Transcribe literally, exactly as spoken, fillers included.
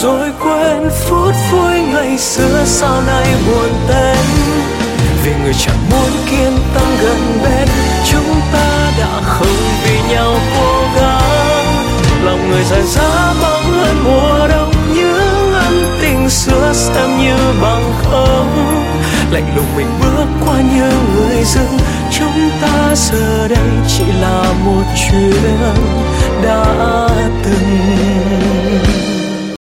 rồi quên phút vui ngày xưa sau này buồn tên. Vì người chẳng muốn kiên tâm gần bên, chúng ta đã không vì nhau cố gắng. Lòng người dại dã bóng hơn mùa đông, những ân tình xưa xem như bằng không. Lạnh lùng mình bước qua như người dưng, chúng ta giờ đây chỉ là một chuyện đã từng.